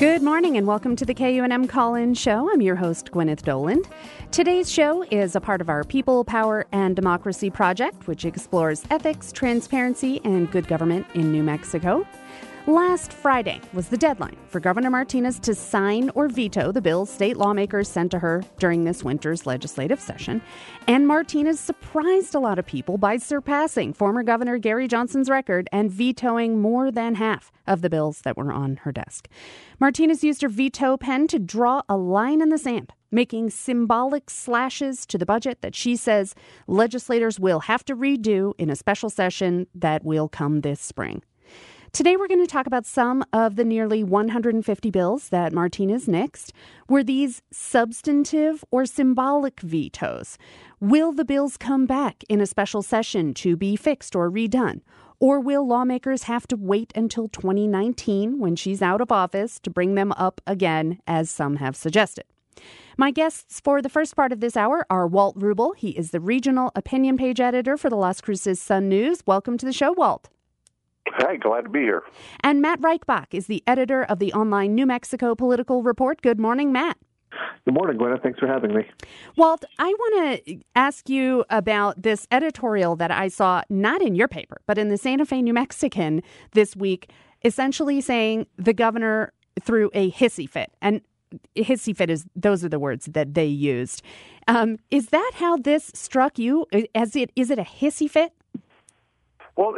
Good morning and welcome to the KUNM Call-In Show. I'm your host, Gwyneth Doland. Today's show is a part of our People, Power, and Democracy project, which explores ethics, transparency, and good government in New Mexico. Last Friday was the deadline for Governor Martinez to sign or veto the bills state lawmakers sent to her during this winter's legislative session. And Martinez surprised a lot of people by surpassing former Governor Gary Johnson's record and vetoing more than half of the bills that were on her desk. Martinez used her veto pen to draw a line in the sand, making symbolic slashes to the budget that she says legislators will have to redo in a special session that will come this spring. Today, we're going to talk about some of the nearly 150 bills that Martinez nixed. Were these substantive or symbolic vetoes? Will the bills come back in a special session to be fixed or redone? Or will lawmakers have to wait until 2019 when she's out of office to bring them up again, as some have suggested? My guests for the first part of this hour are Walt Rubel. He is the regional opinion page editor for the Las Cruces Sun-News. Welcome to the show, Walt. Hi, glad to be here. And Matt Reichbach is the editor of the online New Mexico Political Report. Good morning, Matt. Good morning, Gwyneth. Thanks for having me. Walt, I want to ask you about this editorial that I saw, not in your paper, but in the Santa Fe New Mexican this week, essentially saying the governor threw a hissy fit. And hissy fit those are the words that they used. Is that how this struck you? Is it a hissy fit? Well,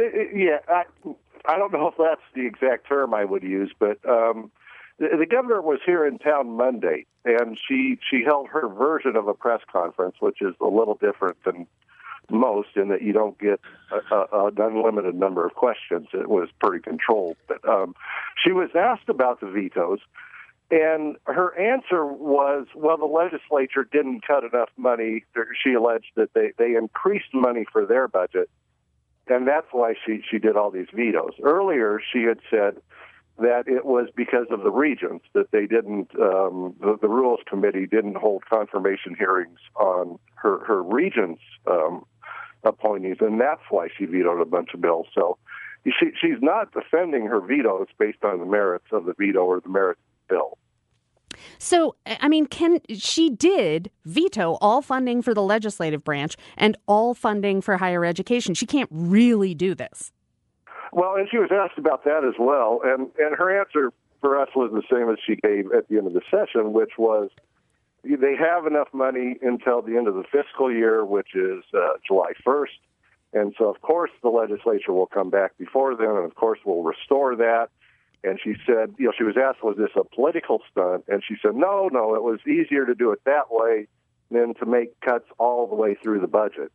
I don't know if that's the exact term I would use, but the governor was here in town Monday, and she held her version of a press conference, which is a little different than most in that you don't get an unlimited number of questions. It was pretty controlled. But she was asked about the vetoes, and her answer was, well, the legislature didn't cut enough money. She alleged that they increased money for their budget. And that's why she did all these vetoes. Earlier, she had said that it was because of the regions, that they didn't, the Rules Committee didn't hold confirmation hearings on her regions' appointees, and that's why she vetoed a bunch of bills. So she's not defending her vetoes based on the merits of the veto or the merits of the bill. So, I mean, she did veto all funding for the legislative branch and all funding for higher education. She can't really do this. Well, and she was asked about that as well. And her answer for us was the same as she gave at the end of the session, which was they have enough money until the end of the fiscal year, which is July 1st. And so, of course, the legislature will come back before then, and, of course, we'll restore that. And she said, she was asked, was this a political stunt? And she said, no, it was easier to do it that way than to make cuts all the way through the budget,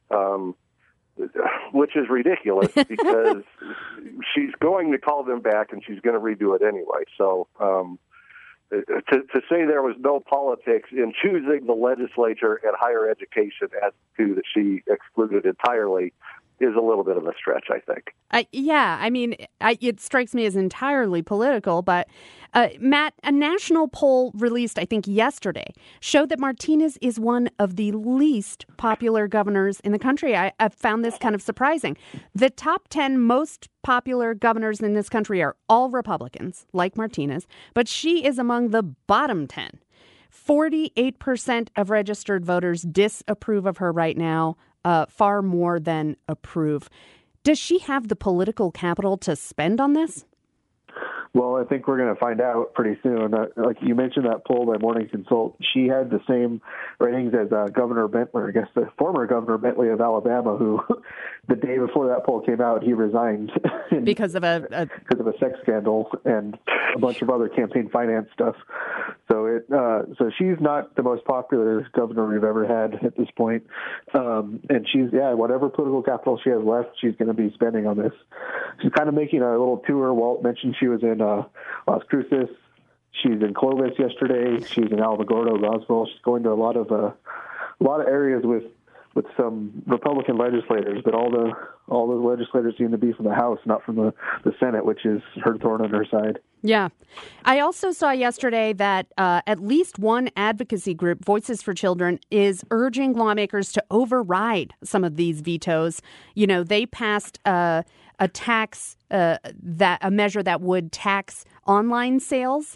which is ridiculous because she's going to call them back and she's going to redo it anyway. So to say there was no politics in choosing the legislature and higher education as to that she excluded entirely is a little bit of a stretch, I think. It strikes me as entirely political, but Matt, a national poll released, I think, yesterday showed that Martinez is one of the least popular governors in the country. I found this kind of surprising. The top 10 most popular governors in this country are all Republicans, like Martinez, but she is among the bottom 10. 48% of registered voters disapprove of her right now. Far more than approve. Does she have the political capital to spend on this? Well, I think we're going to find out pretty soon. Like you mentioned that poll by Morning Consult, she had the same ratings as Governor Bentley, I guess the former Governor Bentley of Alabama, who the day before that poll came out, he resigned because of a sex scandal and a bunch of other campaign finance stuff. So she's not the most popular governor we've ever had at this point. And she's, whatever political capital she has left, she's going to be spending on this. She's kind of making a little tour. Walt mentioned she was in Las Cruces. She's in Clovis yesterday. She's in Alamogordo, Roswell. She's going to a lot of areas with some Republican legislators, but all the legislators seem to be from the House, not from the Senate, which is her thorn on her side. Yeah. I also saw yesterday that at least one advocacy group, Voices for Children, is urging lawmakers to override some of these vetoes. They passed a tax, a measure that would tax online sales.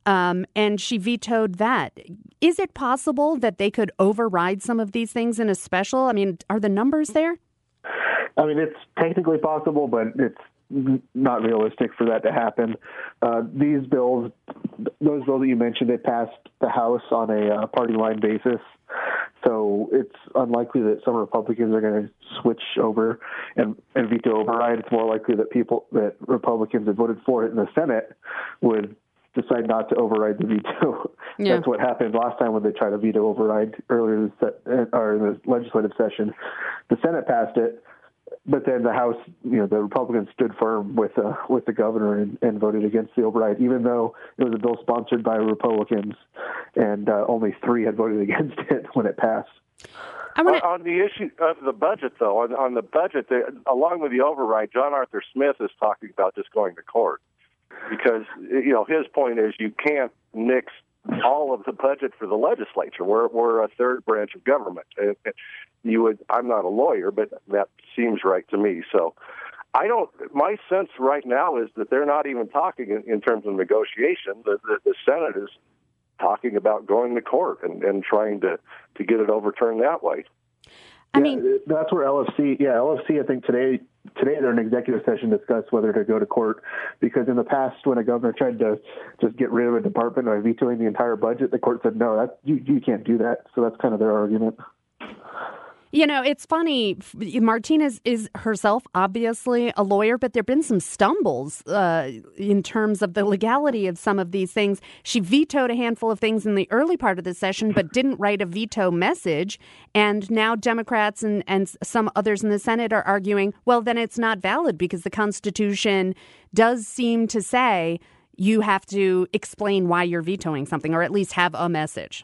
and she vetoed that. Is it possible that they could override some of these things in a special? I mean, are the numbers there? I mean, it's technically possible, but it's not realistic for that to happen. Those bills that you mentioned, they passed the House on a party line basis. So it's unlikely that some Republicans are going to switch over and veto override. It's more likely that Republicans that voted for it in the Senate would decide not to override the veto. Yeah. That's what happened last time when they tried to veto override earlier in the legislative session. The Senate passed it, but then the House, the Republicans stood firm with the governor and voted against the override, even though it was a bill sponsored by Republicans, and only 3 had voted against it when it passed. On the issue of the budget, though, on the budget, along with the override, John Arthur Smith is talking about just going to court because his point is you can't nix all of the budget for the legislature. We're a third branch of government. I'm not a lawyer, but that seems right to me. So my sense right now is that they're not even talking in terms of negotiation. The Senate is talking about going to court and trying to get it overturned that way. I mean, that's where LFC, I think today they're in executive session to discuss whether to go to court, because in the past when a governor tried to just get rid of a department by vetoing the entire budget, the court said, no, you can't do that. So that's kind of their argument. It's funny. Martinez is herself obviously a lawyer, but there have been some stumbles in terms of the legality of some of these things. She vetoed a handful of things in the early part of the session, but didn't write a veto message. And now Democrats and some others in the Senate are arguing, well, then it's not valid because the Constitution does seem to say you have to explain why you're vetoing something, or at least have a message.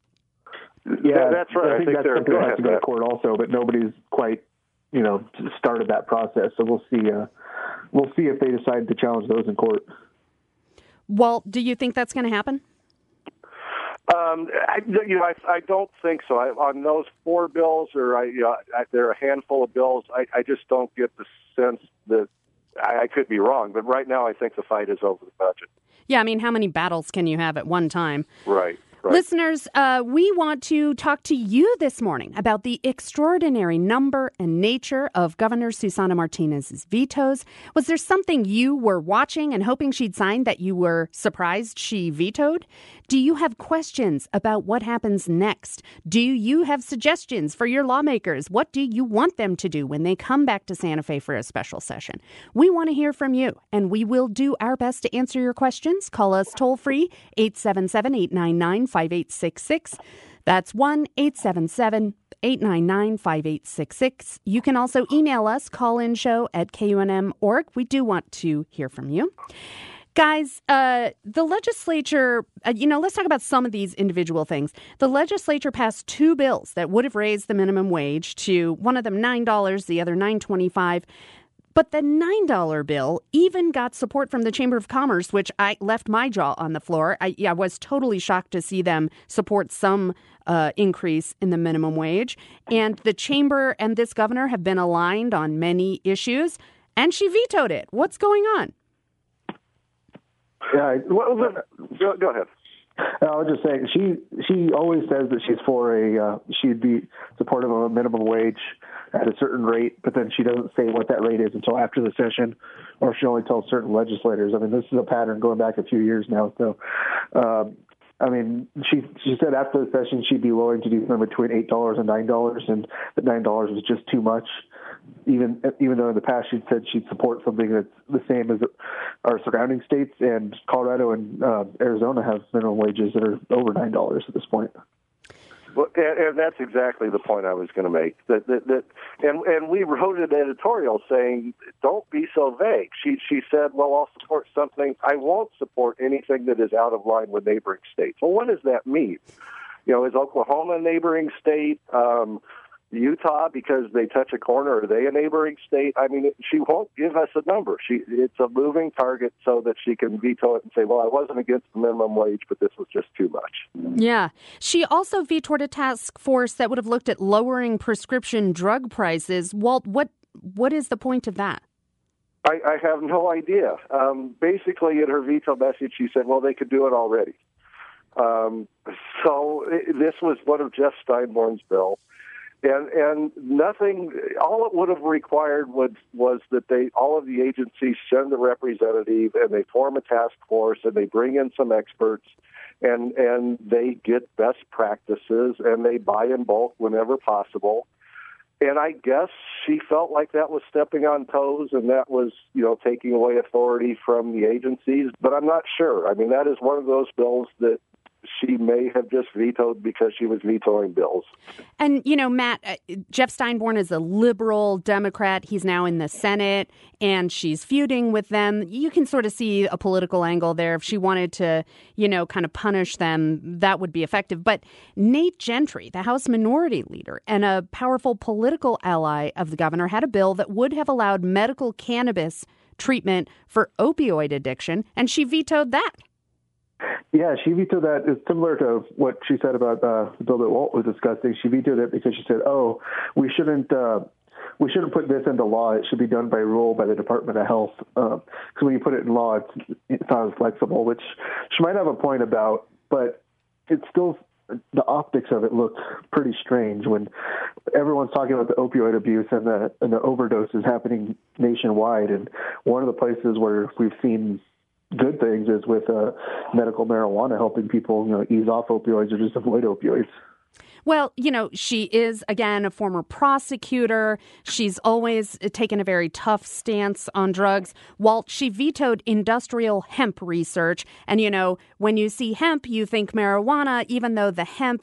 Yeah, that's right. I think that's something that has to go to court also, but nobody's quite, started that process. So we'll see. We'll see if they decide to challenge those in court. Well, do you think that's going to happen? I don't think so. On those 4 bills, or there are a handful of bills, I just don't get the sense that I could be wrong. But right now, I think the fight is over the budget. Yeah, I mean, how many battles can you have at one time? Right. Listeners, we want to talk to you this morning about the extraordinary number and nature of Governor Susana Martinez's vetoes. Was there something you were watching and hoping she'd sign that you were surprised she vetoed? Do you have questions about what happens next? Do you have suggestions for your lawmakers? What do you want them to do when they come back to Santa Fe for a special session? We want to hear from you, and we will do our best to answer your questions. Call us toll-free, 877-899-5866. That's 1-877-899-5866. You can also email us, callinshow@KUNM.org. We do want to hear from you. Guys, the legislature, let's talk about some of these individual things. The legislature passed 2 bills that would have raised the minimum wage to, one of them $9, the other $9.25. But the $9 bill even got support from the Chamber of Commerce, which I left my jaw on the floor. I was totally shocked to see them support some increase in the minimum wage. And the Chamber and this governor have been aligned on many issues, and she vetoed it. What's going on? Yeah, go ahead. I was just saying, she always says that she's she'd be supportive of a minimum wage at a certain rate, but then she doesn't say what that rate is until after the session, or she only tells certain legislators. I mean, this is a pattern going back a few years now. So, she said after the session she'd be willing to do something between $8 and $9, and that $9 was just too much. Even though in the past she'd said she'd support something that's the same as our surrounding states, and Colorado and Arizona have minimum wages that are over $9 at this point. Well, and that's exactly the point I was going to make. And we wrote an editorial saying, "Don't be so vague." She said, "Well, I'll support something. I won't support anything that is out of line with neighboring states." Well, what does that mean? Is Oklahoma a neighboring state? Utah, because they touch a corner, are they a neighboring state? I mean, she won't give us a number. It's a moving target so that she can veto it and say, well, I wasn't against the minimum wage, but this was just too much. Yeah. She also vetoed a task force that would have looked at lowering prescription drug prices. Walt, what is the point of that? I have no idea. Basically, in her veto message, she said, well, they could do it already. This was one of Jeff Steinborn's bill. And nothing, all it would have required was that all of the agencies send a representative and they form a task force and they bring in some experts and they get best practices and they buy in bulk whenever possible. And I guess she felt like that was stepping on toes and that was, taking away authority from the agencies. But I'm not sure. I mean, that is one of those bills that she may have just vetoed because she was vetoing bills. And, Matt, Jeff Steinborn is a liberal Democrat. He's now in the Senate, and she's feuding with them. You can sort of see a political angle there. If she wanted to, kind of punish them, that would be effective. But Nate Gentry, the House Minority Leader and a powerful political ally of the governor, had a bill that would have allowed medical cannabis treatment for opioid addiction, and she vetoed that. Yeah, she vetoed that. It's similar to what she said about the bill that Walt was discussing. She vetoed it because she said, we shouldn't put this into law. It should be done by rule by the Department of Health. Because when you put it in law, it's not as flexible, which she might have a point about, but it's still, the optics of it look pretty strange when everyone's talking about the opioid abuse and the overdoses happening nationwide. And one of the places where we've seen good things is with medical marijuana helping people, ease off opioids or just avoid opioids. Well, she is, again, a former prosecutor. She's always taken a very tough stance on drugs. Walt, she vetoed industrial hemp research. And, when you see hemp, you think marijuana, even though the hemp,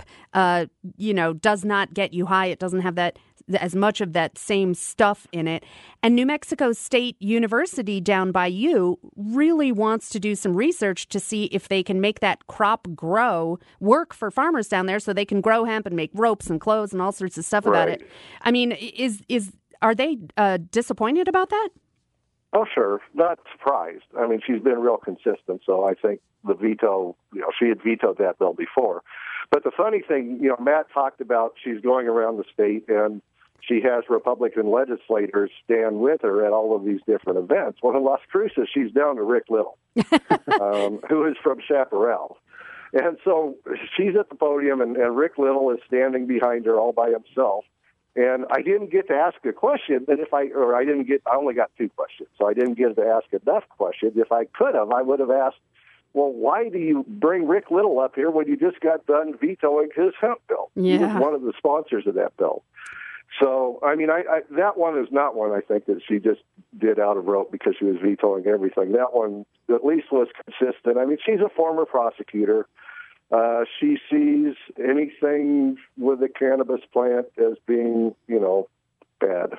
does not get you high. It doesn't have as much of that same stuff in it. And New Mexico State University down by you really wants to do some research to see if they can make that crop work for farmers down there so they can grow hemp and make ropes and clothes and all sorts of stuff about it. I mean, are they disappointed about that? Oh, sure. Not surprised. I mean, she's been real consistent, so I think the veto, she had vetoed that bill before. But the funny thing, Matt talked about she's going around the state and she has Republican legislators stand with her at all of these different events. Well, in Las Cruces, she's down to Rick Little, who is from Chaparral. And so she's at the podium, and Rick Little is standing behind her all by himself. And I didn't get to ask a question, but I only got two questions, so I didn't get to ask enough questions. If I could have, I would have asked, well, why do you bring Rick Little up here when you just got done vetoing his hemp bill? Yeah. He was one of the sponsors of that bill. So, I mean, that one is not one I think that she just did out of rote because she was vetoing everything. That one at least was consistent. I mean, she's a former prosecutor. She sees anything with a cannabis plant as being, bad.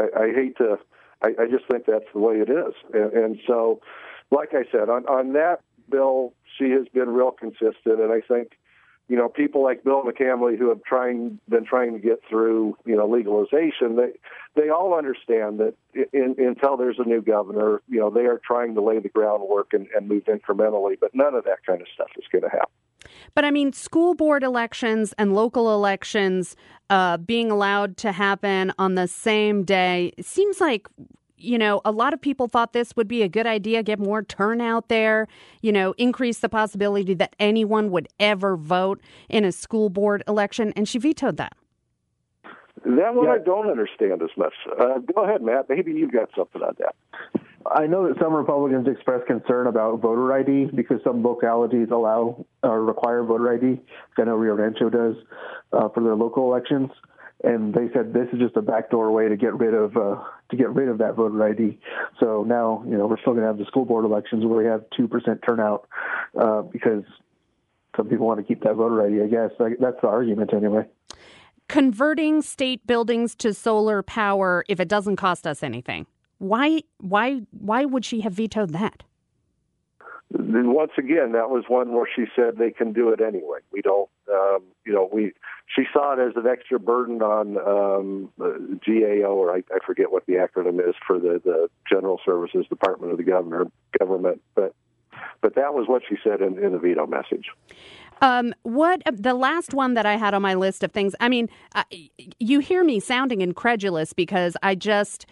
I just think that's the way it is. And so, like I said, on that bill, she has been real consistent. And I think, people like Bill McCamley who have been trying to get through, legalization, they all understand that until there's a new governor, they are trying to lay the groundwork and move incrementally, but none of that kind of stuff is going to happen. But I mean, school board elections and local elections being allowed to happen on the same day, it seems like, a lot of people thought this would be a good idea, get more turnout there, increase the possibility that anyone would ever vote in a school board election. And she vetoed that. That one I don't understand as much. Go ahead, Matt. Maybe you've got something on that. I know that some Republicans express concern about voter ID because some localities allow or require voter ID. I know Rio Rancho does for their local elections, and they said this is just a backdoor way to get rid of that voter ID. So now we're still going to have the school board elections where we have 2% turnout because some people want to keep that voter ID. I guess that's the argument anyway. Converting state buildings to solar power if it doesn't cost us anything. Why would she have vetoed that? Once again, that was one where she said they can do it anyway. We don't, she saw it as an extra burden on GAO, or I forget what the acronym is for the General Services Department of the government. But that was what she said in the veto message. What the last one that I had on my list of things, I mean, you hear me sounding incredulous because I just,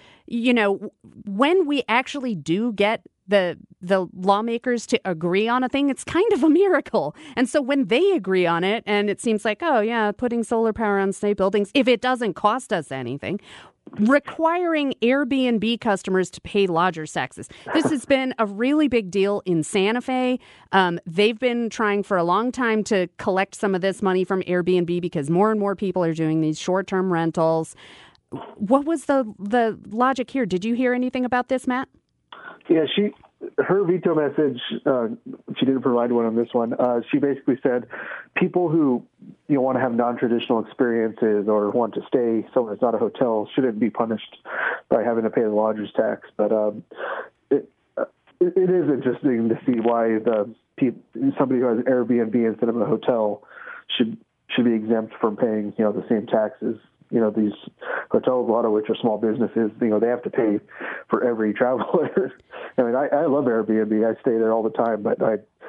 when we actually do get the lawmakers to agree on a thing, it's kind of a miracle. And so when they agree on it and it seems like, oh, yeah, putting solar power on state buildings, if it doesn't cost us anything, requiring Airbnb customers to pay lodgers taxes. This has been a really big deal in Santa Fe. They've been trying for a long time to collect some of this money from Airbnb because more and more people are doing these short-term rentals. What was the logic here? Did you hear anything about this, Matt? Yeah, her veto message, she didn't provide one on this one. She basically said people who want to have non-traditional experiences or want to stay somewhere that's not a hotel shouldn't be punished by having to pay the lodger's tax. But it is interesting to see why somebody who has an Airbnb instead of a hotel should be exempt from paying the same taxes. These hotels, a lot of which are small businesses, they have to pay for every traveler. I mean, I love Airbnb. I stay there all the time, but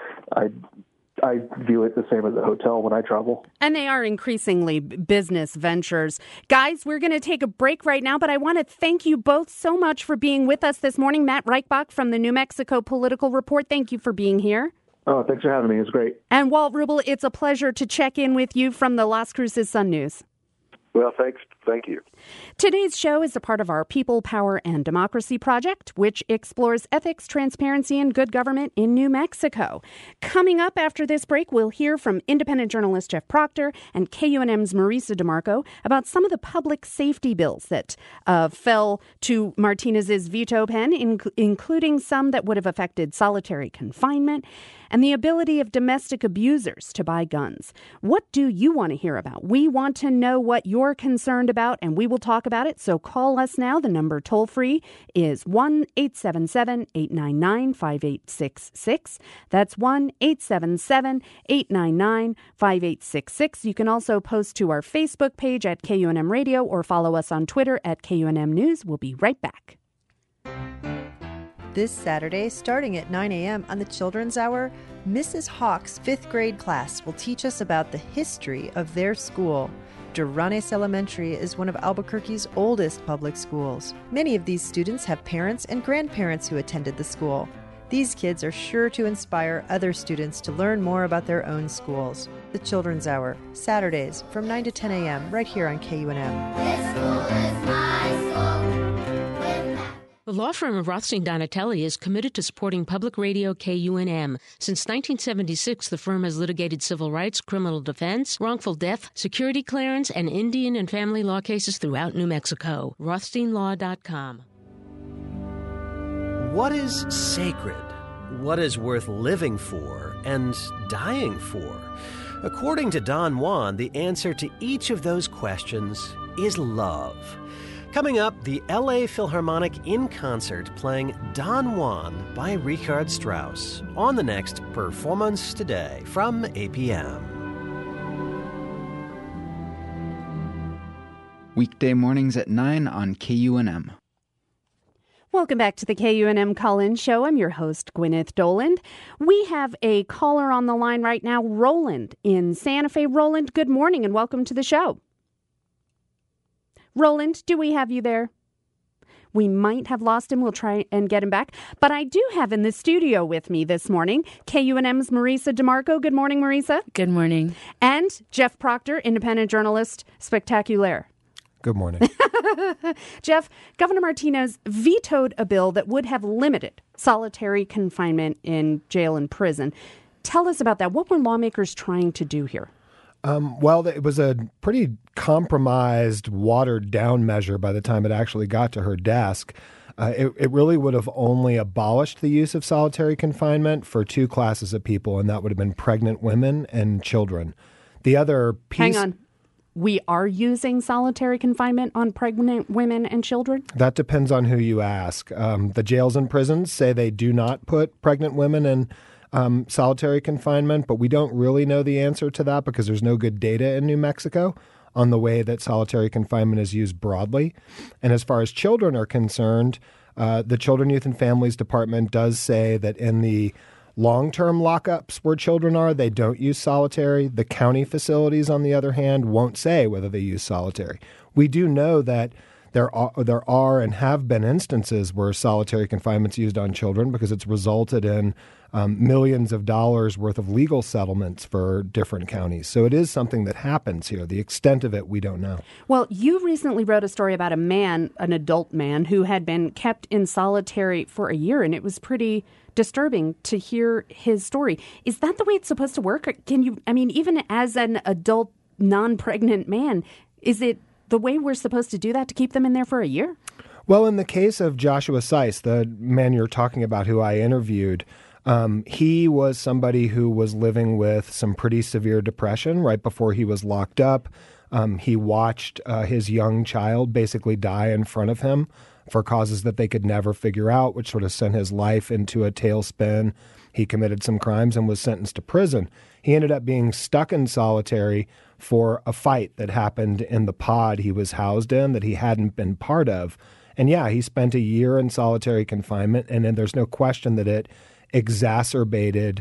I view it the same as a hotel when I travel. And they are increasingly business ventures. Guys, we're going to take a break right now, but I want to thank you both so much for being with us this morning. Matt Reichbach from the New Mexico Political Report, thank you for being here. Oh, thanks for having me. It was great. And Walt Rubel, it's a pleasure to check in with you from the Las Cruces Sun News. Well, thanks. Thank you. Today's show is a part of our People, Power, and Democracy project, which explores ethics, transparency, and good government in New Mexico. Coming up after this break, we'll hear from independent journalist Jeff Proctor and KUNM's Marisa DeMarco about some of the public safety bills that fell to Martinez's veto pen, including some that would have affected solitary confinement and the ability of domestic abusers to buy guns. What do you want to hear about? We want to know what you're concerned about, and we will talk about it. So call us now. The number toll free is 1-877-899-5866. That's 1-877-899-5866. You can also post to our Facebook page at KUNM Radio or follow us on Twitter at KUNM News. We'll be right back. This Saturday, starting at 9 a.m. on the Children's Hour, Mrs. Hawk's 5th grade class will teach us about the history of their school. Duranes Elementary is one of Albuquerque's oldest public schools. Many of these students have parents and grandparents who attended the school. These kids are sure to inspire other students to learn more about their own schools. The Children's Hour, Saturdays from 9 to 10 a.m. right here on KUNM. This school is my school. The law firm of Rothstein Donatelli is committed to supporting public radio KUNM. Since 1976, the firm has litigated civil rights, criminal defense, wrongful death, security clearance, and Indian and family law cases throughout New Mexico. RothsteinLaw.com. What is sacred? What is worth living for and dying for? According to Don Juan, the answer to each of those questions is love. Coming up, the LA Philharmonic in concert playing Don Juan by Richard Strauss on the next Performance Today from APM. Weekday mornings at 9 on KUNM. Welcome back to the KUNM Call-In Show. I'm your host, Gwyneth Doland. We have a caller on the line right now, Roland in Santa Fe. Roland, good morning and welcome to the show. Roland, do we have you there? We might have lost him. We'll try and get him back. But I do have in the studio with me this morning KUNM's Marisa DeMarco. Good morning, Marisa. Good morning. And Jeff Proctor, independent journalist, spectacular. Good morning. Jeff, Governor Martinez vetoed a bill that would have limited solitary confinement in jail and prison. Tell us about that. What were lawmakers trying to do here? Well, it was a pretty compromised, watered-down measure by the time it actually got to her desk. It really would have only abolished the use of solitary confinement for two classes of people, and that would have been pregnant women and children. The other piece... Hang on. We are using solitary confinement on pregnant women and children? That depends on who you ask. The jails and prisons say they do not put pregnant women in solitary confinement, but we don't really know the answer to that because there's no good data in New Mexico on the way that solitary confinement is used broadly. And as far as children are concerned, the Children, Youth, and Families Department does say that in the long-term lockups where children are, they don't use solitary. The county facilities, on the other hand, won't say whether they use solitary. We do know that there are and have been instances where solitary confinement's used on children because it's resulted in millions of dollars worth of legal settlements for different counties. So it is something that happens here. The extent of it, we don't know. Well, you recently wrote a story about a man, an adult man, who had been kept in solitary for a year, and it was pretty disturbing to hear his story. Is that the way it's supposed to work? Or can you, I mean, even as an adult, non-pregnant man, is it the way we're supposed to do that, to keep them in there for a year? Well, in the case of Joshua Seiss, the man you're talking about who I interviewed, he was somebody who was living with some pretty severe depression right before he was locked up. He watched his young child basically die in front of him for causes that they could never figure out, which sort of sent his life into a tailspin. He committed some crimes and was sentenced to prison. He ended up being stuck in solitary for a fight that happened in the pod he was housed in that he hadn't been part of. And yeah, he spent a year in solitary confinement, and then there's no question that it exacerbated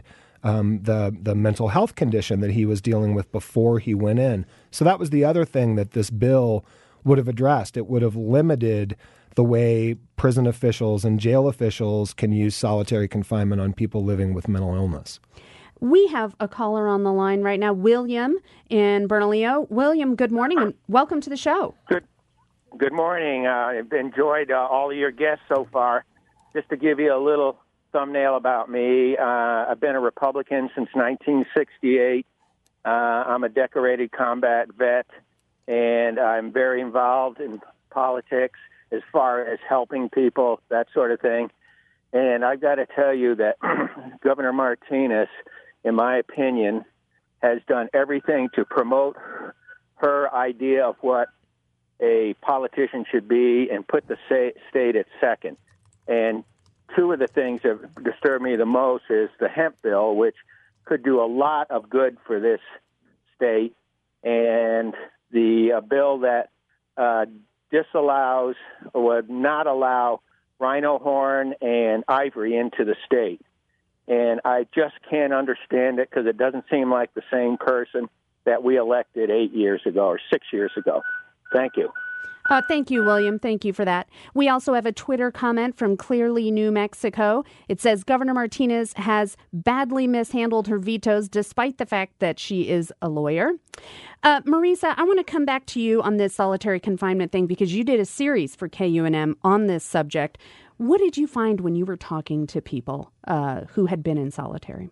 the mental health condition that he was dealing with before he went in. So that was the other thing that this bill would have addressed. It would have limited the way prison officials and jail officials can use solitary confinement on people living with mental illness. We have a caller on the line right now, William in Bernalillo. William, good morning and welcome to the show. Good morning. I've enjoyed all of your guests so far. Just to give you a little thumbnail about me, I've been a Republican since 1968. I'm a decorated combat vet, and I'm very involved in politics as far as helping people, that sort of thing. And I've got to tell you that Governor Martinez, in my opinion, has done everything to promote her idea of what a politician should be and put the state at second. And two of the things that disturb me the most is the hemp bill, which could do a lot of good for this state, and the bill that disallows or would not allow rhino horn and ivory into the state. And I just can't understand it because it doesn't seem like the same person that we elected 8 years ago or 6 years ago. Thank you. Thank you, William. Thank you for that. We also have a Twitter comment from Clearly, New Mexico. It says, Governor Martinez has badly mishandled her vetoes despite the fact that she is a lawyer. Marisa, I want to come back to you on this solitary confinement thing because you did a series for KUNM on this subject. What did you find when you were talking to people who had been in solitary?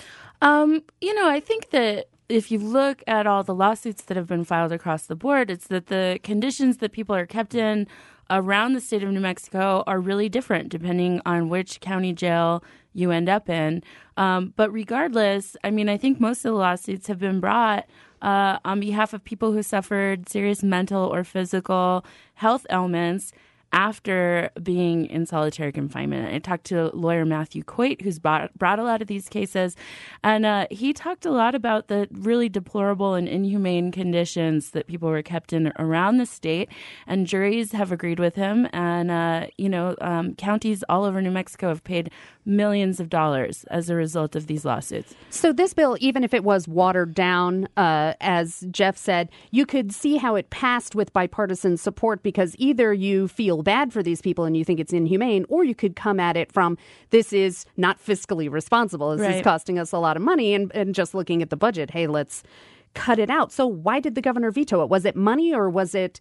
I think that if you look at all the lawsuits that have been filed across the board, it's that the conditions that people are kept in around the state of New Mexico are really different depending on which county jail you end up in. But regardless, I mean, I think most of the lawsuits have been brought on behalf of people who suffered serious mental or physical health ailments after being in solitary confinement. I talked to lawyer Matthew Coit, who's brought a lot of these cases, and he talked a lot about the really deplorable and inhumane conditions that people were kept in around the state, and juries have agreed with him, and, counties all over New Mexico have paid millions of dollars as a result of these lawsuits. So this bill, even if it was watered down, as Jeff said, you could see how it passed with bipartisan support because either you feel bad for these people and you think it's inhumane, or you could come at it from this is not fiscally responsible. This is costing us a lot of money, and just looking at the budget, hey, let's cut it out. So why did the governor veto it? Was it money or was it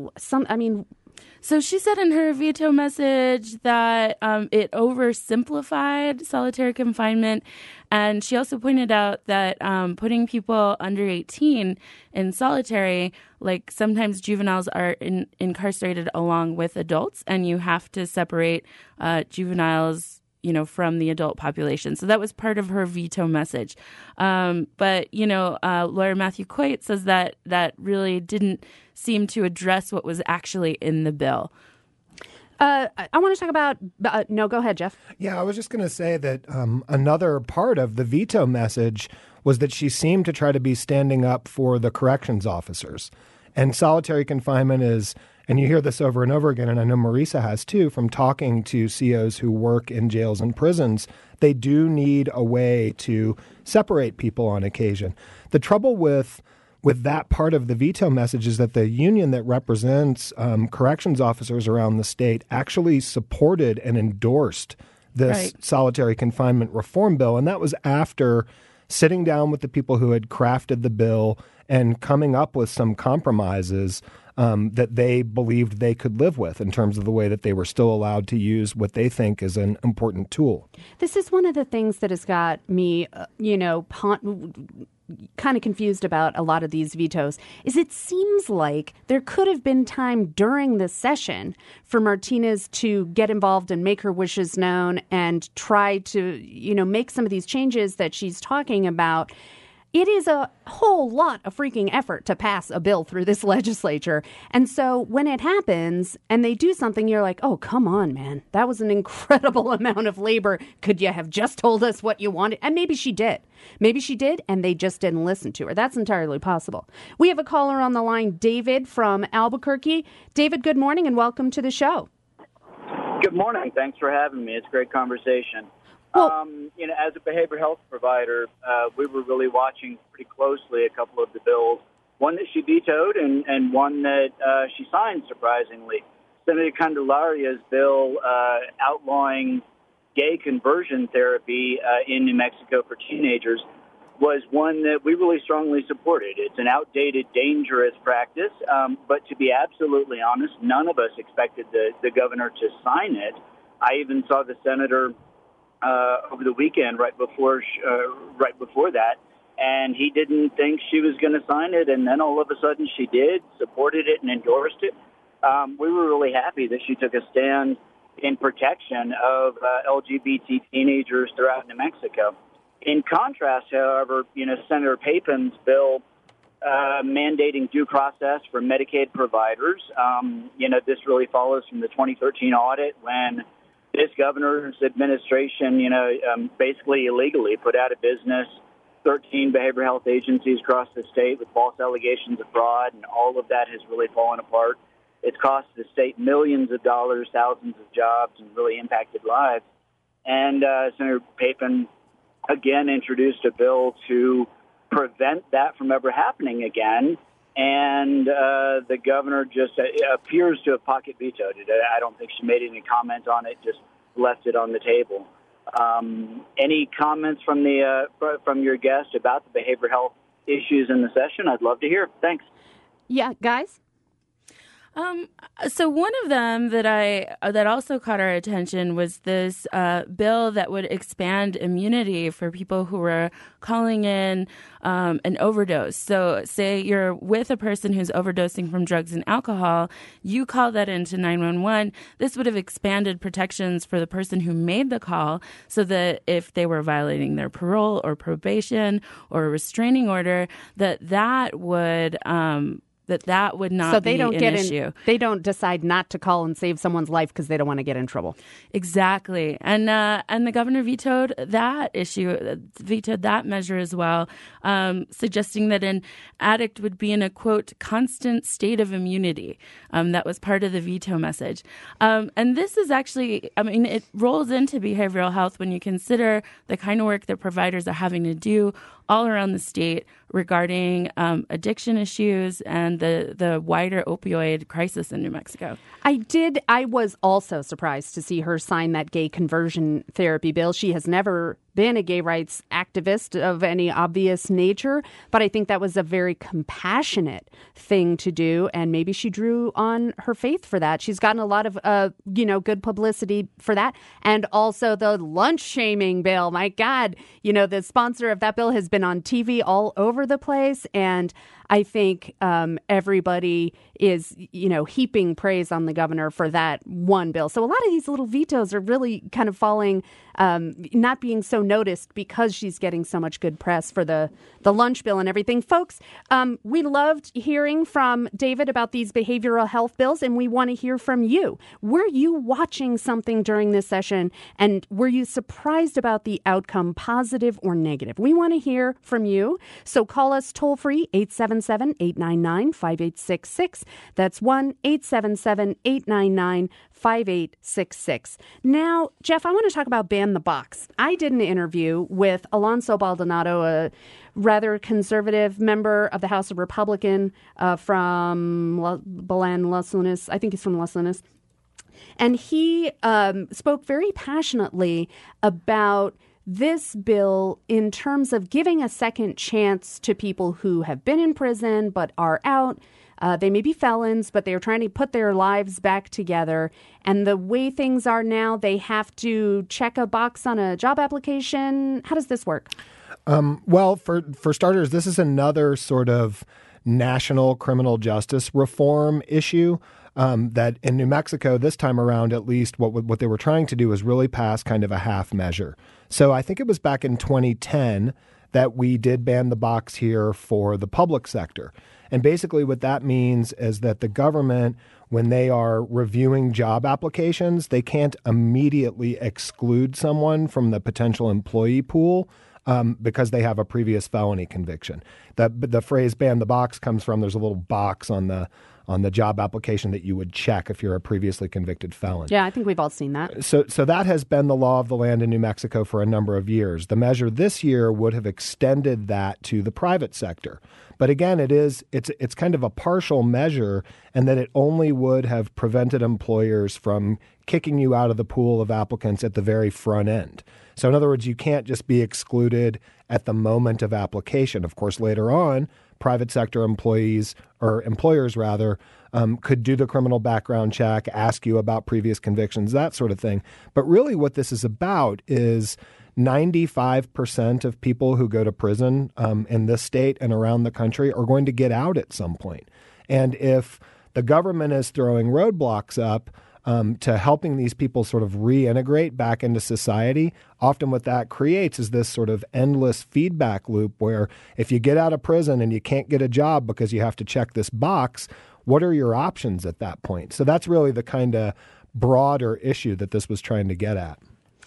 So she said in her veto message that it oversimplified solitary confinement. And she also pointed out that putting people under 18 in solitary, like sometimes juveniles are incarcerated along with adults, and you have to separate juveniles from the adult population. So that was part of her veto message. But lawyer Matthew Coit says that really didn't seem to address what was actually in the bill. I want to talk about, no, go ahead, Jeff. Yeah, I was just going to say that another part of the veto message was that she seemed to try to be standing up for the corrections officers. And solitary confinement is and you hear this over and over again, and I know Marisa has too, from talking to COs who work in jails and prisons, they do need a way to separate people on occasion. The trouble with that part of the veto message is that the union that represents corrections officers around the state actually supported and endorsed this solitary confinement reform bill. And that was after sitting down with the people who had crafted the bill and coming up with some compromises that they believed they could live with in terms of the way that they were still allowed to use what they think is an important tool. This is one of the things that has got me, kind of confused about a lot of these vetoes, is it seems like there could have been time during this session for Martinez to get involved and make her wishes known and try to, make some of these changes that she's talking about. It is a whole lot of freaking effort to pass a bill through this legislature. And so when it happens and they do something, you're like, oh, come on, man. That was an incredible amount of labor. Could you have just told us what you wanted? And maybe she did. Maybe she did, and they just didn't listen to her. That's entirely possible. We have a caller on the line, David from Albuquerque. David, good morning and welcome to the show. Good morning. Thanks for having me. It's a great conversation. Well, as a behavioral health provider, we were really watching pretty closely a couple of the bills, one that she vetoed and one that she signed, surprisingly. Senator Candelaria's bill outlawing gay conversion therapy in New Mexico for teenagers was one that we really strongly supported. It's an outdated, dangerous practice, but to be absolutely honest, none of us expected the governor to sign it. I even saw the senator over the weekend, right before that, and he didn't think she was going to sign it, and then all of a sudden she did, supported it, and endorsed it. We were really happy that she took a stand in protection of LGBT teenagers throughout New Mexico. In contrast, however, Senator Papin's bill mandating due process for Medicaid providers, this really follows from the 2013 audit when this governor's administration, basically illegally put out of business 13 behavioral health agencies across the state with false allegations of fraud, and all of that has really fallen apart. It's cost the state millions of dollars, thousands of jobs, and really impacted lives. And Senator Papin, again, introduced a bill to prevent that from ever happening again. And the governor just appears to have pocket vetoed it. I don't think she made any comment on it, just left it on the table. Any comments from your guest about the behavioral health issues in the session? I'd love to hear. Thanks. Yeah, guys? So one of them that also caught our attention was this bill that would expand immunity for people who were calling in an overdose. So say you're with a person who's overdosing from drugs and alcohol, you call that into 911. This would have expanded protections for the person who made the call so that if they were violating their parole or probation or a restraining order, that would not be an issue. They don't decide not to call and save someone's life because they don't want to get in trouble. Exactly. And the governor vetoed that measure as well, suggesting that an addict would be in a, quote, constant state of immunity. That was part of the veto message. And this is actually, it rolls into behavioral health when you consider the kind of work that providers are having to do all around the state regarding addiction issues and the wider opioid crisis in New Mexico. I was also surprised to see her sign that gay conversion therapy bill. She has never been a gay rights activist of any obvious nature, but I think that was a very compassionate thing to do, and maybe she drew on her faith for that. She's gotten a lot of, good publicity for that, and also the lunch shaming bill. My God, the sponsor of that bill has been on TV all over the place, and I think everybody is, heaping praise on the governor for that one bill. So a lot of these little vetoes are really kind of falling, not being so so noticed because she's getting so much good press for the lunch bill and everything. Folks, we loved hearing from David about these behavioral health bills, and we want to hear from you. Were you watching something during this session, and were you surprised about the outcome, positive or negative? We want to hear from you. So call us toll-free, 877-899-5866. That's 1-877-899-5866. Now, Jeff, I want to talk about Ban the Box. I did an interview with Alonso Baldonado, a rather conservative member of the House of Republican from Belen, Las Lunas. I think he's from Las Lunas. And he spoke very passionately about this bill in terms of giving a second chance to people who have been in prison but are out. They may be felons, but they're trying to put their lives back together. And the way things are now, they have to check a box on a job application. How does this work? Well, for starters, this is another sort of national criminal justice reform issue that in New Mexico, this time around, at least, what they were trying to do is really pass kind of a half measure. So I think it was back in 2010 that we did ban the box here for the public sector. And basically what that means is that the government, when they are reviewing job applications, they can't immediately exclude someone from the potential employee pool because they have a previous felony conviction. The phrase ban the box comes from there's a little box on the job application that you would check if you're a previously convicted felon. Yeah, I think we've all seen that. So that has been the law of the land in New Mexico for a number of years. The measure this year would have extended that to the private sector. But again, it's kind of a partial measure, and that it only would have prevented employers from kicking you out of the pool of applicants at the very front end. So in other words, you can't just be excluded at the moment of application. Of course, later on, private sector employees or employers rather could do the criminal background check, ask you about previous convictions, that sort of thing. But really what this is about is 95% of people who go to prison in this state and around the country are going to get out at some point. And if the government is throwing roadblocks up to helping these people sort of reintegrate back into society, often what that creates is this sort of endless feedback loop where if you get out of prison and you can't get a job because you have to check this box, what are your options at that point? So that's really the kind of broader issue that this was trying to get at.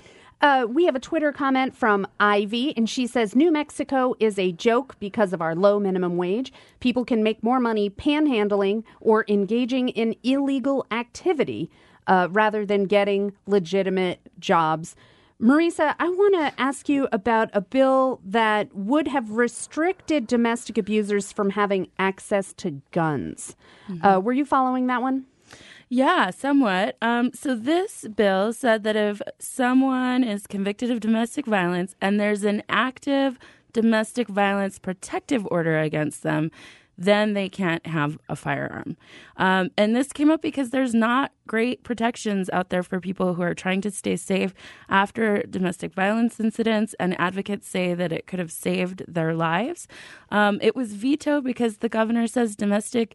We have a Twitter comment from Ivy, and she says, New Mexico is a joke because of our low minimum wage. People can make more money panhandling or engaging in illegal activity rather than getting legitimate jobs. Marisa, I want to ask you about a bill that would have restricted domestic abusers from having access to guns. Mm-hmm. Were you following that one? Yeah, somewhat. So this bill said that if someone is convicted of domestic violence and there's an active domestic violence protective order against them, then they can't have a firearm. And this came up because there's not great protections out there for people who are trying to stay safe after domestic violence incidents, and advocates say that it could have saved their lives. It was vetoed because the governor says domestic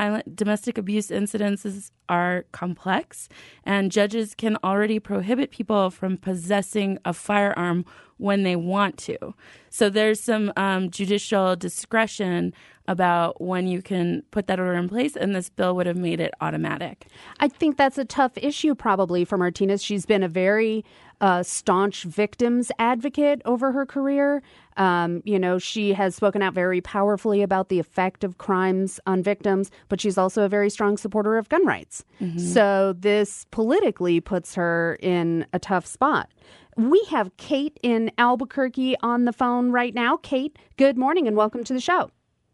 abuse incidences are complex, and judges can already prohibit people from possessing a firearm when they want to. So there's some judicial discretion about when you can put that order in place, and this bill would have made it automatic. I think that's a tough issue probably for Martinez. She's been a very staunch victims advocate over her career. She has spoken out very powerfully about the effect of crimes on victims, but she's also a very strong supporter of gun rights. Mm-hmm. So this politically puts her in a tough spot. We have Kate in Albuquerque on the phone right now. Kate, good morning and welcome to the show.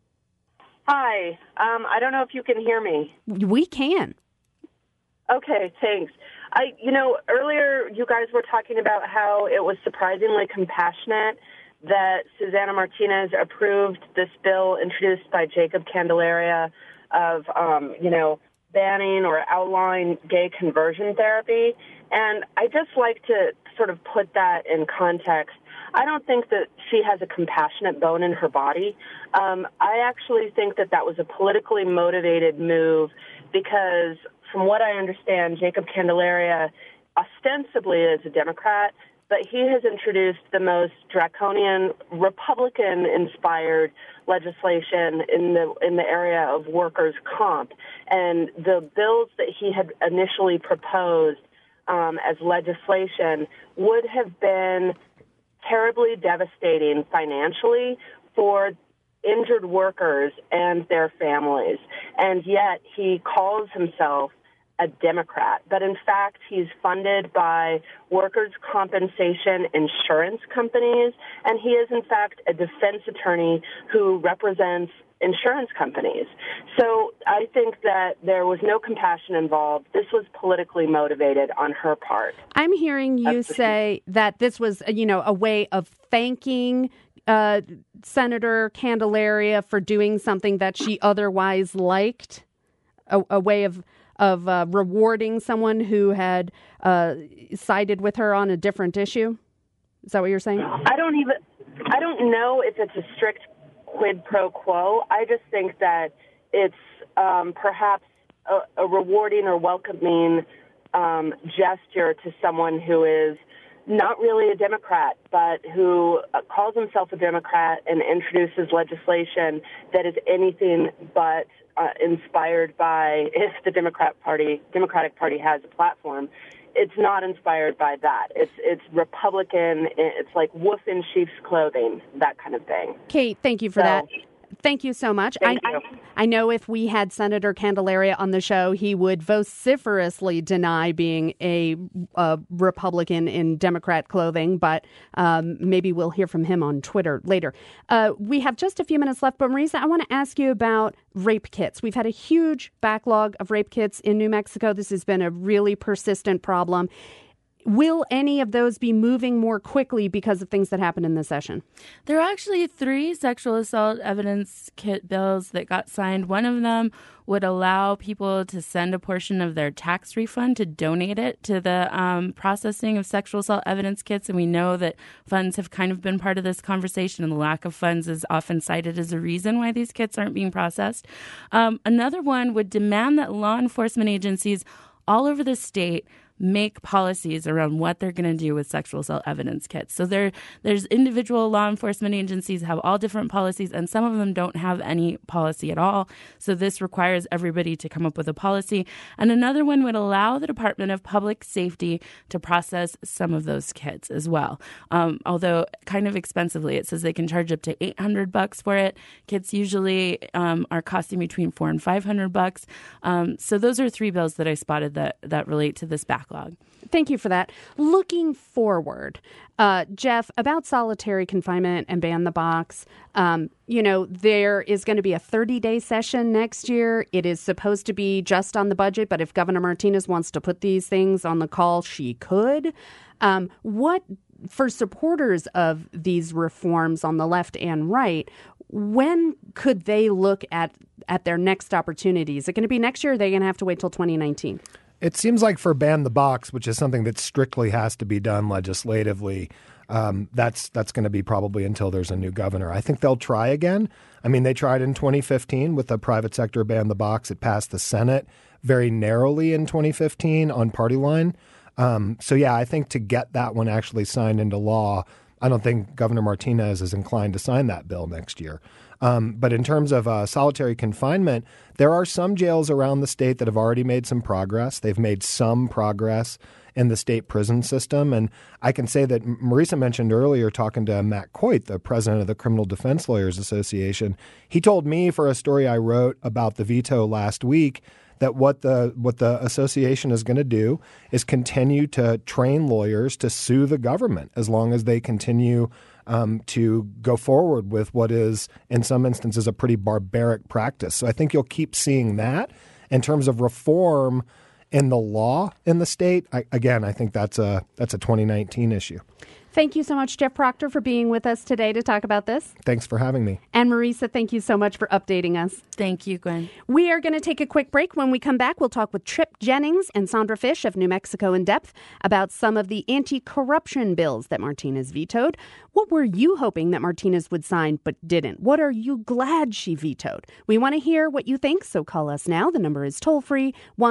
Hi. I don't know if you can hear me. We can. Okay, thanks. Earlier you guys were talking about how it was surprisingly compassionate that Susana Martinez approved this bill introduced by Jacob Candelaria of, banning or outlawing gay conversion therapy. And I just like to sort of put that in context. I don't think that she has a compassionate bone in her body. I actually think that was a politically motivated move because, from what I understand, Jacob Candelaria ostensibly is a Democrat, but he has introduced the most draconian Republican-inspired legislation in the area of workers' comp. And the bills that he had initially proposed as legislation would have been terribly devastating financially for injured workers and their families. And yet he calls himself a Democrat, but in fact he's funded by workers' compensation insurance companies, and he is in fact a defense attorney who represents insurance companies. So I think that there was no compassion involved. This was politically motivated on her part. I'm hearing you say that this was, a way of thanking Senator Candelaria for doing something that she otherwise liked, a way of rewarding someone who had sided with her on a different issue? Is that what you're saying? I don't know if it's a strict quid pro quo. I just think that it's perhaps a rewarding or welcoming gesture to someone who is not really a Democrat, but who calls himself a Democrat and introduces legislation that is anything but inspired by, if the Democratic Party has a platform, it's not inspired by that. It's Republican. It's like wolf in sheep's clothing, that kind of thing. Kate, thank you for that. Thank you so much. I know if we had Senator Candelaria on the show, he would vociferously deny being a Republican in Democrat clothing, but maybe we'll hear from him on Twitter later. We have just a few minutes left, but Marisa, I want to ask you about rape kits. We've had a huge backlog of rape kits in New Mexico. This has been a really persistent problem. Will any of those be moving more quickly because of things that happened in this session? There are actually 3 sexual assault evidence kit bills that got signed. One of them would allow people to send a portion of their tax refund to donate it to the processing of sexual assault evidence kits. And we know that funds have kind of been part of this conversation, and the lack of funds is often cited as a reason why these kits aren't being processed. Another one would demand that law enforcement agencies all over the state make policies around what they're going to do with sexual assault evidence kits. So there's individual law enforcement agencies have all different policies, and some of them don't have any policy at all. So this requires everybody to come up with a policy. And another one would allow the Department of Public Safety to process some of those kits as well. Although kind of expensively. It says they can charge up to $800 for it. Kits usually are costing between $400 and $500. So those are 3 bills that I spotted that relate to this backlog. Thank you for that. Looking forward, Jeff, about solitary confinement and ban the box, there is going to be a 30-day session next year. It is supposed to be just on the budget, but if Governor Martinez wants to put these things on the call, she could. What, for supporters of these reforms on the left and right, when could they look at their next opportunity? Is it going to be next year, or are they going to have to wait till 2019? It seems like for ban the box, which is something that strictly has to be done legislatively, that's going to be probably until there's a new governor. I think they'll try again. I mean, they tried in 2015 with the private sector ban the box. It passed the Senate very narrowly in 2015 on party line. I think to get that one actually signed into law, I don't think Governor Martinez is inclined to sign that bill next year. But in terms of solitary confinement, there are some jails around the state that have already made some progress. They've made some progress in the state prison system. And I can say that Marisa mentioned earlier, talking to Matt Coit, the president of the Criminal Defense Lawyers Association, he told me for a story I wrote about the veto last week that what the association is going to do is continue to train lawyers to sue the government as long as they continue to go forward with what is, in some instances, a pretty barbaric practice. So I think you'll keep seeing that. In terms of reform in the law in the state, I think that's a 2019 issue. Thank you so much, Jeff Proctor, for being with us today to talk about this. Thanks for having me. And Marisa, thank you so much for updating us. Thank you, Gwen. We are going to take a quick break. When we come back, we'll talk with Trip Jennings and Sandra Fish of New Mexico in Depth about some of the anti-corruption bills that Martinez vetoed. What were you hoping that Martinez would sign but didn't? What are you glad she vetoed? We want to hear what you think, so call us now. The number is toll-free,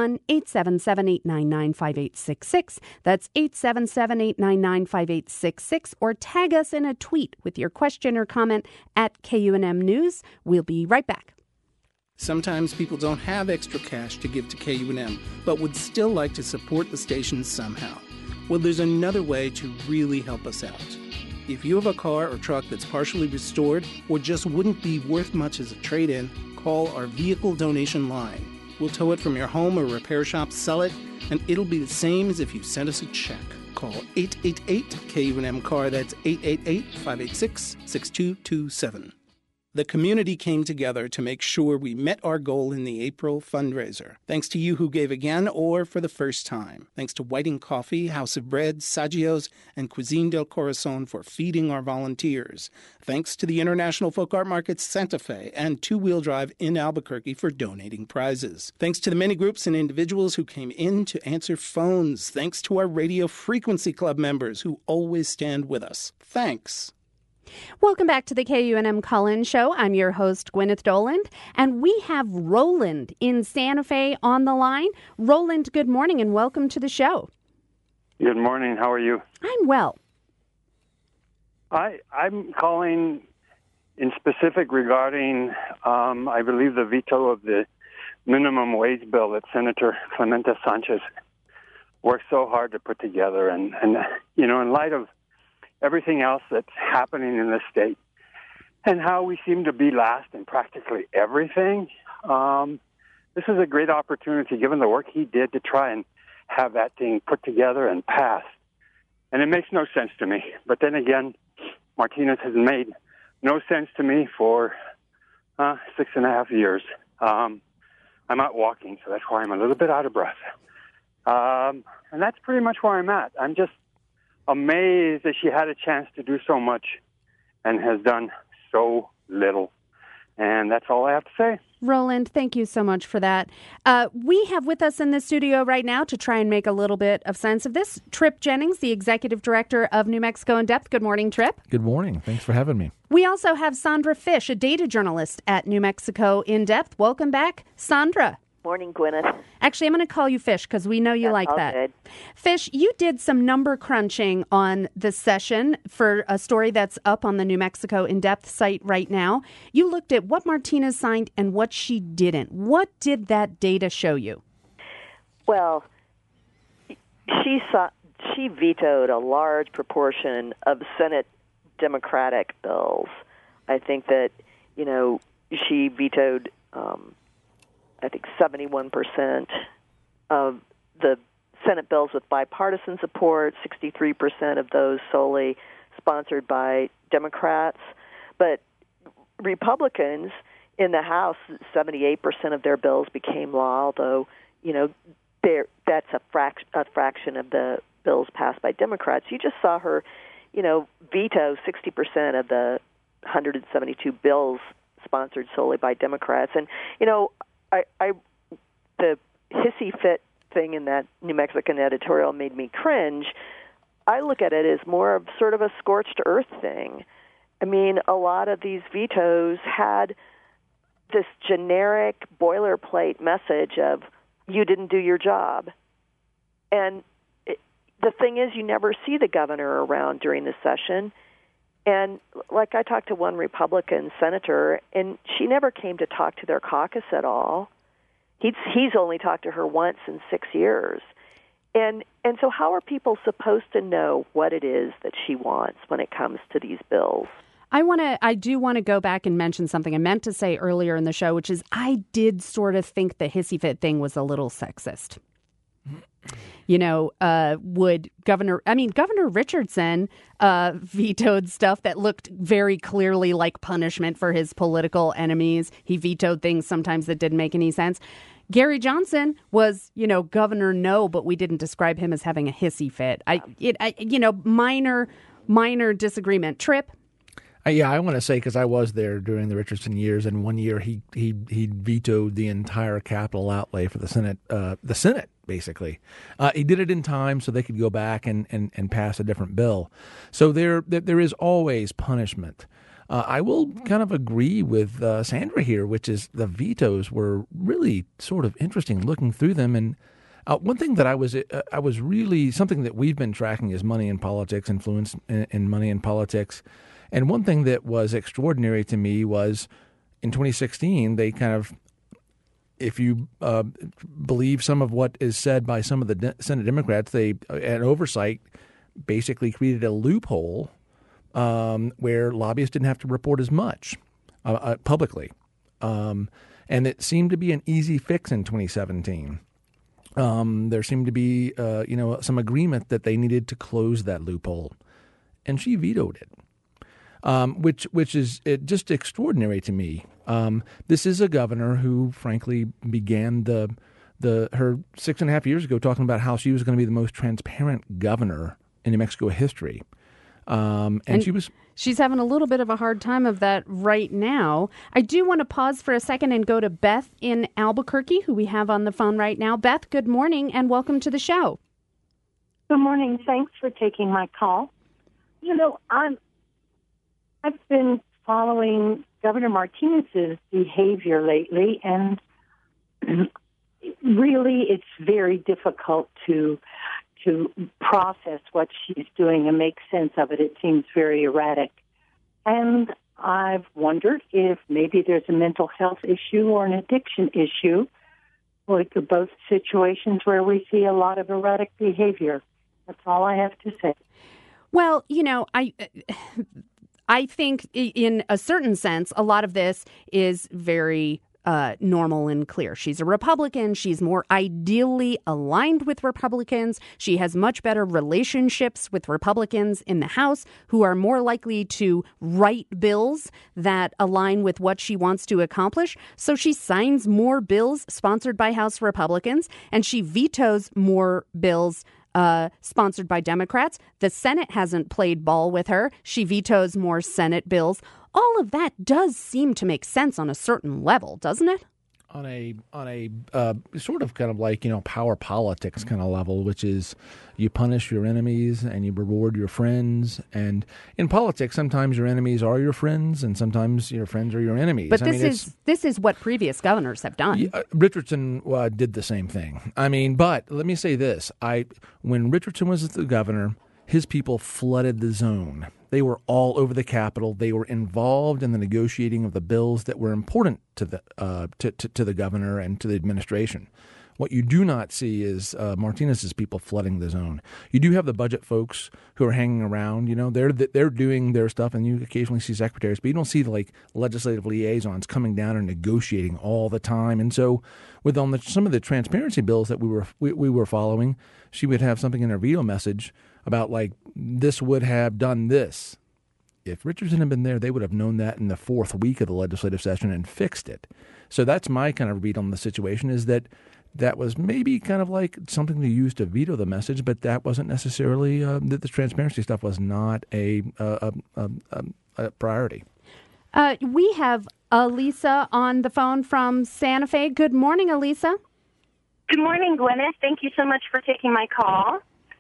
1-877-899-5866. That's 877-899-5866. Or tag us in a tweet with your question or comment at KUNM News. We'll be right back. Sometimes people don't have extra cash to give to KUNM, but would still like to support the station somehow. Well, there's another way to really help us out. If you have a car or truck that's partially restored or just wouldn't be worth much as a trade-in, call our vehicle donation line. We'll tow it from your home or repair shop, sell it, and it'll be the same as if you sent us a check. Call 888-KUNM-CAR. That's 888-586-6227. The community came together to make sure we met our goal in the April fundraiser. Thanks to you who gave again or for the first time. Thanks to Whiting Coffee, House of Bread, Saggio's, and Cuisine del Corazon for feeding our volunteers. Thanks to the International Folk Art Market Santa Fe and Two Wheel Drive in Albuquerque for donating prizes. Thanks to the many groups and individuals who came in to answer phones. Thanks to our Radio Frequency Club members who always stand with us. Thanks. Welcome back to the KUNM Call-In Show. I'm your host, Gwyneth Doland, and we have Roland in Santa Fe on the line. Roland, good morning and welcome to the show. Good morning. How are you? I'm well. I'm calling in specific regarding, I believe, the veto of the minimum wage bill that Senator Clemente Sanchez worked so hard to put together. And you know, in light of everything else that's happening in the state and how we seem to be last in practically everything, this is a great opportunity, given the work he did, to try and have that thing put together and passed. And it makes no sense to me. But then again, Martinez has made no sense to me for 6.5 years. I'm out walking, so that's why I'm a little bit out of breath. And that's pretty much where I'm at. I'm just amazed that she had a chance to do so much and has done so little. And that's all I have to say. Roland, thank you so much for that. We have with us in the studio right now to try and make a little bit of sense of this, Trip Jennings, the Executive Director of New Mexico in Depth. Good morning, Trip. Good morning. Thanks for having me. We also have Sandra Fish, a data journalist at New Mexico in Depth. Welcome back, Sandra. Morning, Gwyneth. Actually, I'm going to call you Fish because we know you like all that. Good. Fish, you did some number crunching on this session for a story that's up on the New Mexico In Depth site right now. You looked at what Martinez signed and what she didn't. What did that data show you? Well, she vetoed a large proportion of Senate Democratic bills. I think that, you know, she vetoed 71% of the Senate bills with bipartisan support, 63% of those solely sponsored by Democrats. But Republicans in the House, 78% of their bills became law, although, you know, that's a fraction of the bills passed by Democrats. You just saw her, you know, veto 60% of the 172 bills sponsored solely by Democrats. And, you know, the hissy fit thing in that New Mexican editorial made me cringe. I look at it as more of sort of a scorched earth thing. I mean, a lot of these vetoes had this generic boilerplate message of, you didn't do your job. And the thing is, you never see the governor around during the session. And like I talked to one Republican senator, and she never came to talk to their caucus at all. He's only talked to her once in 6 years. And so how are people supposed to know what it is that she wants when it comes to these bills? I do want to go back and mention something I meant to say earlier in the show, which is I did sort of think the hissy fit thing was a little sexist. You know, Governor Richardson vetoed stuff that looked very clearly like punishment for his political enemies. He vetoed things sometimes that didn't make any sense. Gary Johnson was, you know, governor, no, but we didn't describe him as having a hissy fit. Minor minor disagreement. Tripp? Yeah, I want to say, because I was there during the Richardson years, and one year he vetoed the entire capital outlay for the Senate, basically. He did it in time so they could go back and pass a different bill. So there is always punishment. I will kind of agree with Sandra here, which is the vetoes were really sort of interesting looking through them. And one thing that I was really, something that we've been tracking is money in politics, influence in money in politics. And one thing that was extraordinary to me was in 2016, they kind of, if you believe some of what is said by some of the Senate Democrats, they, at oversight, basically created a loophole where lobbyists didn't have to report as much publicly. And it seemed to be an easy fix in 2017. There seemed to be, some agreement that they needed to close that loophole. And she vetoed it. Which is just extraordinary to me. This is a governor who, frankly, began her 6.5 years ago talking about how she was going to be the most transparent governor in New Mexico history. And she's having a little bit of a hard time of that right now. I do want to pause for a second and go to Beth in Albuquerque, who we have on the phone right now. Beth, good morning and welcome to the show. Good morning. Thanks for taking my call. I've been following Governor Martinez's behavior lately, and really it's very difficult to process what she's doing and make sense of it. It seems very erratic. And I've wondered if maybe there's a mental health issue or an addiction issue, like both situations where we see a lot of erratic behavior. That's all I have to say. Well, I think in a certain sense, a lot of this is very normal and clear. She's a Republican. She's more ideally aligned with Republicans. She has much better relationships with Republicans in the House who are more likely to write bills that align with what she wants to accomplish. So she signs more bills sponsored by House Republicans, and she vetoes more bills sponsored by Democrats. The Senate hasn't played ball with her. She vetoes more Senate bills. All of that does seem to make sense on a certain level, doesn't it? On a sort of kind of like, power politics kind of level, which is you punish your enemies and you reward your friends. And in politics, sometimes your enemies are your friends and sometimes your friends are your enemies. But this is what previous governors have done. Richardson did the same thing. But let me say this. When Richardson was the governor, his people flooded the zone. They were all over the Capitol. They were involved in the negotiating of the bills that were important to the governor and to the administration. What you do not see is Martinez's people flooding the zone. You do have the budget folks who are hanging around. They're doing their stuff, and you occasionally see secretaries, but you don't see legislative liaisons coming down and negotiating all the time. And so, with some of the transparency bills that we were following, she would have something in her veto message about this would have done this. If Richardson had been there, they would have known that in the fourth week of the legislative session and fixed it. So that's my kind of read on the situation, is that was maybe kind of like something to use to veto the message, but that wasn't necessarily that the transparency stuff was not a priority. We have Elisa on the phone from Santa Fe. Good morning, Elisa. Good morning, Gwyneth. Thank you so much for taking my call.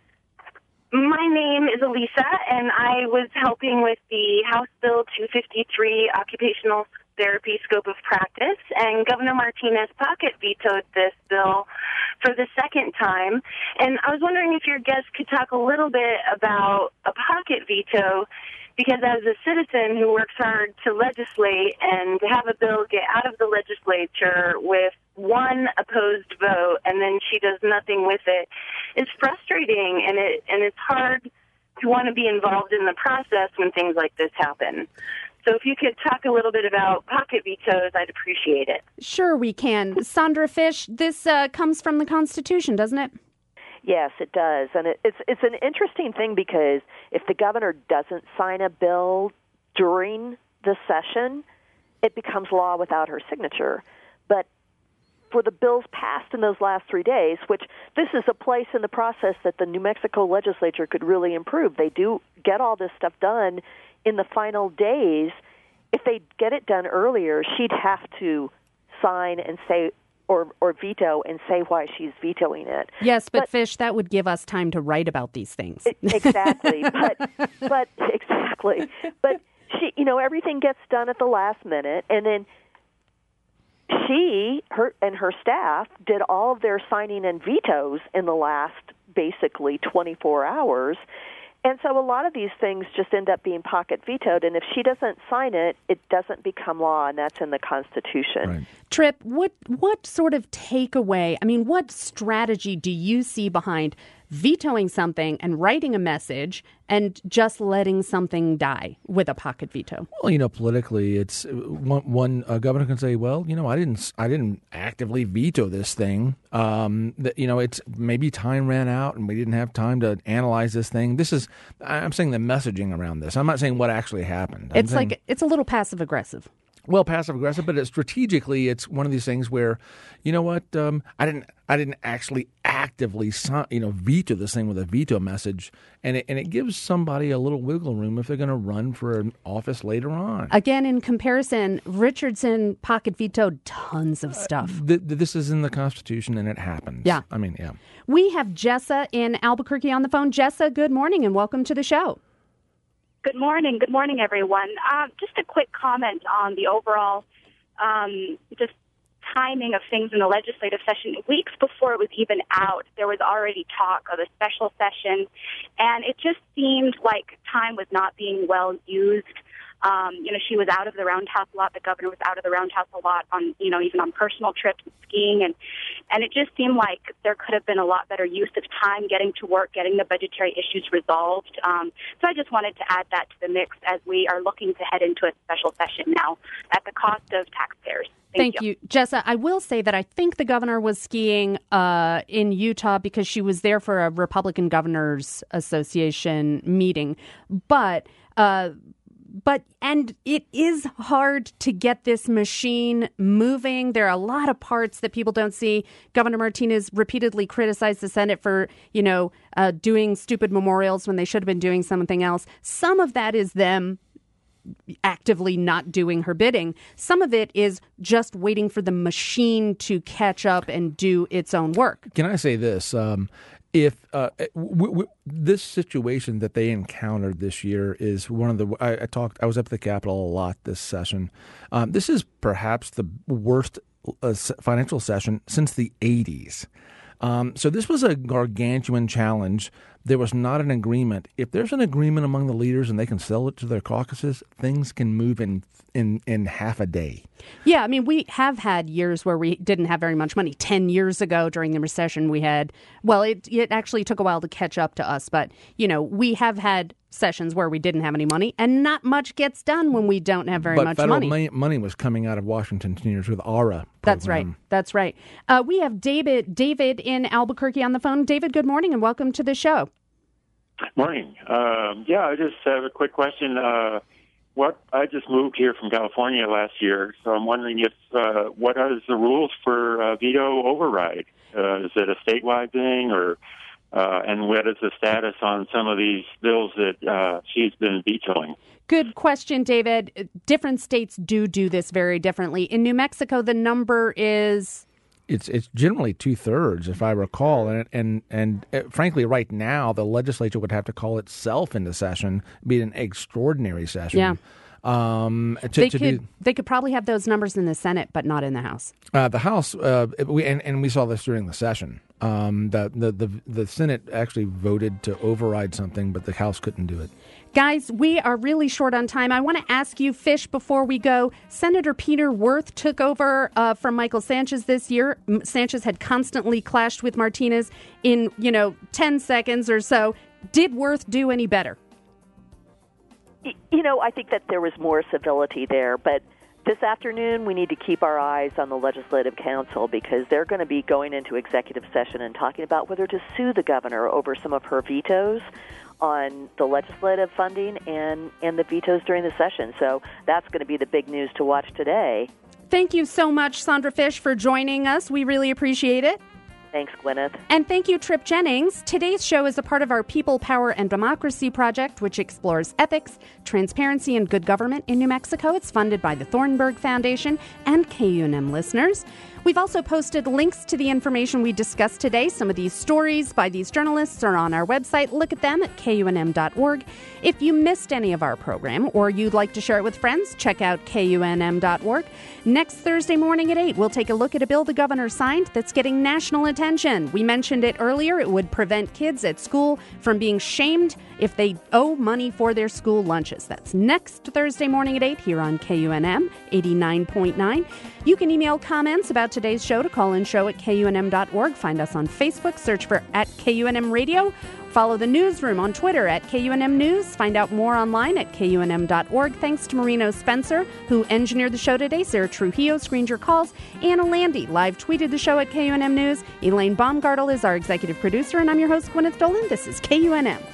My name is Elisa, and I was helping with the House Bill 253 occupational therapy scope of practice, and Governor Martinez pocket vetoed this bill for the second time. And I was wondering if your guest could talk a little bit about a pocket veto, because as a citizen who works hard to legislate and to have a bill get out of the legislature with one opposed vote and then she does nothing with it, it's frustrating, and it's hard to want to be involved in the process when things like this happen. So if you could talk a little bit about pocket vetoes, I'd appreciate it. Sure, we can. Sandra Fish, this comes from the Constitution, doesn't it? Yes, it does. And it's an interesting thing, because if the governor doesn't sign a bill during the session, it becomes law without her signature. But for the bills passed in those last 3 days, which this is a place in the process that the New Mexico legislature could really improve. They do get all this stuff done in the final days. If they get it done earlier, she'd have to sign and say or veto and say why she's vetoing it. Yes, but Fish, that would give us time to write about these things. Exactly. but exactly. But she, everything gets done at the last minute, and then her staff did all of their signing and vetoes in the last basically 24 hours. And so a lot of these things just end up being pocket vetoed, and if she doesn't sign it, it doesn't become law, and that's in the Constitution. Right. Tripp, what sort of takeaway, what strategy do you see behind vetoing something and writing a message and just letting something die with a pocket veto? Well, politically, it's one governor can say, well, I didn't actively veto this thing. It's maybe time ran out and we didn't have time to analyze this thing. I'm saying the messaging around this. I'm not saying what actually happened. It's a little passive aggressive. Well, passive aggressive, but strategically, it's one of these things where, I didn't actually actively, veto this thing with a veto message, and it gives somebody a little wiggle room if they're going to run for an office later on. Again, in comparison, Richardson pocket vetoed tons of stuff. This is in the Constitution, and it happens. Yeah, yeah. We have Jessa in Albuquerque on the phone. Jessa, good morning, and welcome to the show. Good morning. Good morning, everyone. Just a quick comment on the overall just timing of things in the legislative session. Weeks before it was even out, there was already talk of a special session, and it just seemed like time was not being well used. She was out of the Roundhouse a lot. The governor was out of the Roundhouse a lot on, even on personal trips and skiing. And it just seemed like there could have been a lot better use of time getting to work, getting the budgetary issues resolved. So I just wanted to add that to the mix as we are looking to head into a special session now at the cost of taxpayers. Thank you. Jessa, I will say that I think the governor was skiing in Utah because she was there for a Republican Governors Association meeting. But it is hard to get this machine moving. There are a lot of parts that people don't see. Governor Martinez repeatedly criticized the Senate for, doing stupid memorials when they should have been doing something else. Some of that is them actively not doing her bidding. Some of it is just waiting for the machine to catch up and do its own work. Can I say this? If this situation that they encountered this year is one of the I was up at the Capitol a lot this session. This is perhaps the worst financial session since the 80s. So this was a gargantuan challenge. There was not an agreement. If there's an agreement among the leaders and they can sell it to their caucuses, things can move in half a day. Yeah, we have had years where we didn't have very much money. 10 years ago during the recession, we had, it actually took a while to catch up to us, but, we have had sessions where we didn't have any money, and not much gets done when we don't have very much money. But federal money was coming out of Washington seniors with ARA program. That's right. We have David in Albuquerque on the phone. David, good morning, and welcome to the show. Morning. I just have a quick question. I just moved here from California last year, so I'm wondering what are the rules for veto override? Is it a statewide thing, and what is the status on some of these bills that she's been vetoing? Good question, David. Different states do this very differently. In New Mexico, the number is... It's generally 2/3, if I recall, and frankly, right now the legislature would have to call itself into session, be an extraordinary session. Yeah. They could probably have those numbers in the Senate, but not in the House. The House, we saw this during the session. The Senate actually voted to override something, but the House couldn't do it. Guys, we are really short on time. I want to ask you, Fish, before we go. Senator Peter Wirth took over from Michael Sanchez this year. Sanchez had constantly clashed with Martinez in, 10 seconds or so. Did Wirth do any better? I think that there was more civility there, but this afternoon we need to keep our eyes on the Legislative Council because they're going to be going into executive session and talking about whether to sue the governor over some of her vetoes on the legislative funding and the vetoes during the session. So that's going to be the big news to watch today. Thank you so much, Sandra Fish, for joining us. We really appreciate it. Thanks, Gwyneth. And thank you, Trip Jennings. Today's show is a part of our People, Power, and Democracy project, which explores ethics, transparency, and good government in New Mexico. It's funded by the Thornburg Foundation and KUNM listeners. We've also posted links to the information we discussed today. Some of these stories by these journalists are on our website. Look at them at KUNM.org. If you missed any of our program or you'd like to share it with friends, check out KUNM.org. Next Thursday morning at 8, we'll take a look at a bill the governor signed that's getting national attention. We mentioned it earlier. It would prevent kids at school from being shamed if they owe money for their school lunches. That's next Thursday morning at 8 here on KUNM 89.9. You can email comments about today's show to call-in-show at KUNM.org. Find us on Facebook. Search for @KUNM Radio. Follow the newsroom on Twitter @KUNM News. Find out more online at KUNM.org. Thanks to Marino Spencer, who engineered the show today. Sarah Trujillo screened your calls. Anna Landy live tweeted the show at KUNM News. Elaine Baumgartel is our executive producer, and I'm your host, Gwyneth Dolan. This is KUNM.